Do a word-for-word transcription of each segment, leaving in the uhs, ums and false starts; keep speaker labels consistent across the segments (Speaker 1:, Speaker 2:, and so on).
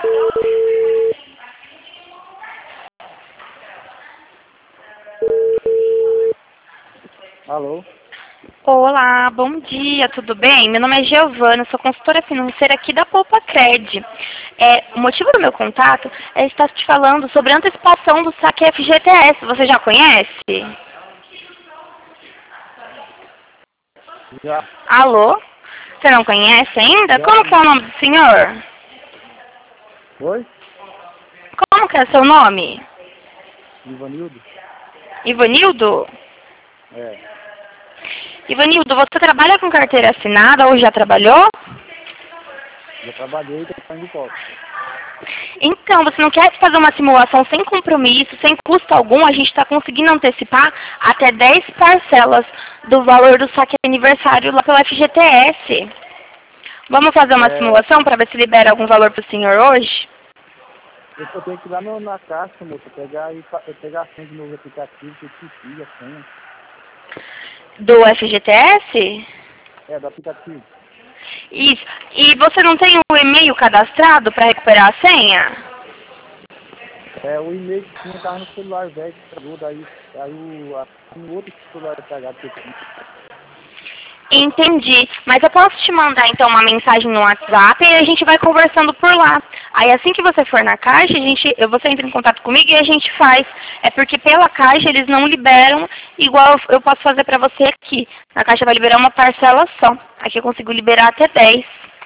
Speaker 1: Alô?
Speaker 2: Olá, bom dia, tudo bem? Meu nome é Giovana, sou consultora financeira aqui da Poupa Cred. É, o motivo do meu contato é estar te falando sobre a antecipação do saque F G T S. Você já conhece?
Speaker 1: Já.
Speaker 2: Alô? Você não conhece ainda?
Speaker 1: Já.
Speaker 2: Como que é o nome do senhor?
Speaker 1: Oi?
Speaker 2: Como que é seu nome?
Speaker 1: Ivanildo?
Speaker 2: Ivanildo?
Speaker 1: É.
Speaker 2: Ivanildo, você trabalha com carteira assinada ou já trabalhou?
Speaker 1: Já trabalhei e tô saindo de volta.
Speaker 2: Então, você não quer fazer uma simulação sem compromisso, sem custo algum? A gente está conseguindo antecipar até dez parcelas do valor do saque aniversário lá pelo F G T S. Vamos fazer uma
Speaker 1: É,
Speaker 2: simulação para ver se libera algum valor para o senhor hoje?
Speaker 1: eu só tenho que ir lá no, na caixa, moça, pegar, e, fa- pegar a senha de novo aplicativo, que eu esqueci a senha.
Speaker 2: Do F G T S?
Speaker 1: É, do aplicativo.
Speaker 2: Isso. E você não tem o e-mail cadastrado para recuperar a senha?
Speaker 1: É, o e-mail que tinha tava no celular velho que estragou, daí, aí o, a, no outro celular estragado que eu tinha.
Speaker 2: Entendi. Mas eu posso te mandar então uma mensagem no WhatsApp e a gente vai conversando por lá. Aí assim que você for na caixa, a gente, eu- você entra em contato comigo e a gente faz. É porque pela caixa eles não liberam igual eu posso fazer pra você aqui. Na caixa vai liberar uma parcela só. Aqui eu consigo liberar até dez.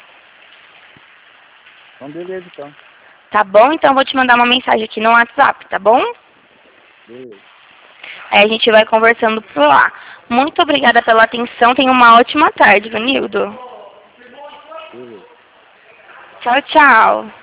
Speaker 1: Então, beleza, então.
Speaker 2: Tá bom? Então eu vou te mandar uma mensagem aqui no WhatsApp, tá bom?
Speaker 1: Beleza.
Speaker 2: Aí a gente vai conversando por lá. Muito obrigada pela atenção. Tenha uma ótima tarde, Vanildo.
Speaker 1: Beleza.
Speaker 2: Tchau, tchau.